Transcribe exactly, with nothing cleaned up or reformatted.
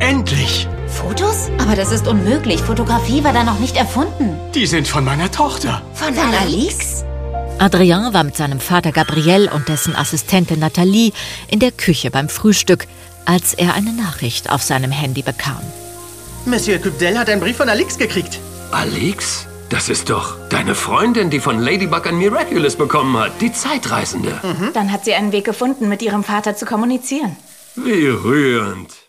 Endlich! Fotos? Aber das ist unmöglich. Fotografie war da noch nicht erfunden. Die sind von meiner Tochter. Von Alix? Adrien war mit seinem Vater Gabriel und dessen Assistentin Nathalie in der Küche beim Frühstück, als er eine Nachricht auf seinem Handy bekam. Monsieur Cubdel hat einen Brief von Alix gekriegt. Alix? Das ist doch deine Freundin, die von Ladybug ein Miraculous bekommen hat, die Zeitreisende. Mhm. Dann hat sie einen Weg gefunden, mit ihrem Vater zu kommunizieren. Wie rührend.